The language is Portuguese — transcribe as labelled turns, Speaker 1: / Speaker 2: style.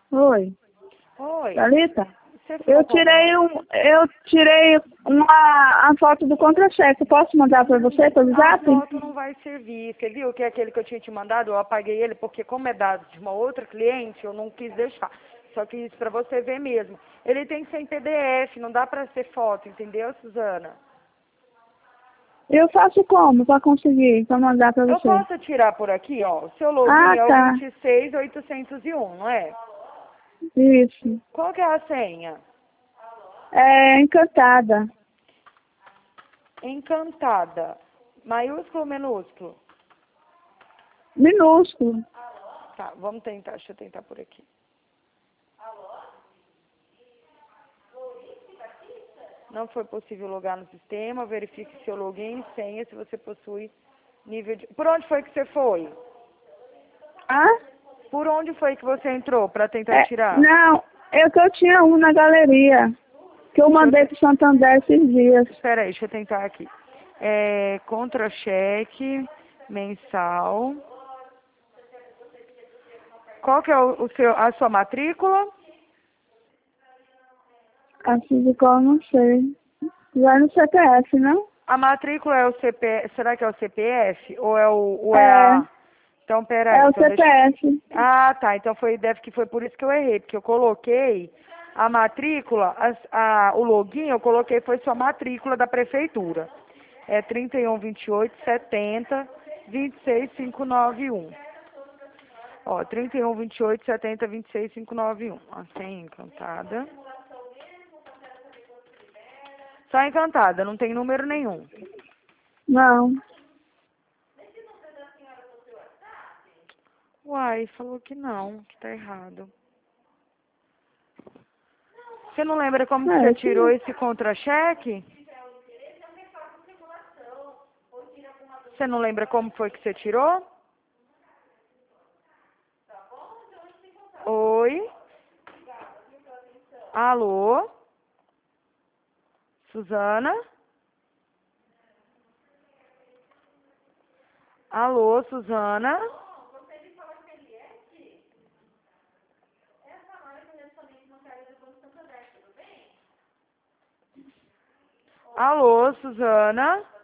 Speaker 1: Oi,
Speaker 2: Oi.
Speaker 1: Thalita?
Speaker 2: Você ficou
Speaker 1: Eu tirei uma foto do contra-cheque. Posso mandar para você pelo
Speaker 2: A
Speaker 1: zap?
Speaker 2: foto não vai servir. Você viu que é aquele que eu tinha te mandado? Eu apaguei ele porque como é dado de uma outra cliente, eu não quis deixar. Só que isso pra você ver mesmo. Ele tem que ser em PDF, não dá pra ser foto, entendeu, Suzana?
Speaker 1: Eu faço como para conseguir, para mandar para
Speaker 2: Eu
Speaker 1: você?
Speaker 2: posso tirar por aqui, ó. O seu login
Speaker 1: Ah,
Speaker 2: é o
Speaker 1: tá.
Speaker 2: 26801, não é?
Speaker 1: Isso.
Speaker 2: Qual que é a senha?
Speaker 1: É encantada.
Speaker 2: Encantada. Maiúsculo ou minúsculo?
Speaker 1: Minúsculo.
Speaker 2: Tá, vamos tentar, deixa eu tentar por aqui. Não foi possível logar no sistema, verifique seu login e senha se você possui nível de... Por onde foi que você foi?
Speaker 1: Ah?
Speaker 2: Por onde foi que você entrou para tentar tirar?
Speaker 1: Não, eu tinha um na galeria, que eu mandei para Santander esses dias.
Speaker 2: Espera aí, deixa eu tentar aqui. Contra-cheque mensal. Qual que é a sua matrícula?
Speaker 1: Assim de qual eu não sei. Vai no CPF, não?
Speaker 2: A matrícula é o CPF. Será que é o CPF? Ou é
Speaker 1: É,
Speaker 2: a... Então, pera aí.
Speaker 1: é o
Speaker 2: Então, deixa...
Speaker 1: CPF.
Speaker 2: Ah, tá. Então deve que foi por isso que eu errei, porque eu coloquei a matrícula, o login, eu coloquei foi sua matrícula da prefeitura. É 312870 26591. Ó, 312870 26591. A senha encantada. Só encantada, não tem número nenhum.
Speaker 1: Não.
Speaker 2: Uai, falou que não, que tá errado. Você não lembra como que
Speaker 1: É,
Speaker 2: você
Speaker 1: isso
Speaker 2: tirou
Speaker 1: não.
Speaker 2: esse contra-cheque? Você não lembra como foi que você tirou? Oi? Alô? Suzana? Alô, Suzana? Alô, Suzana?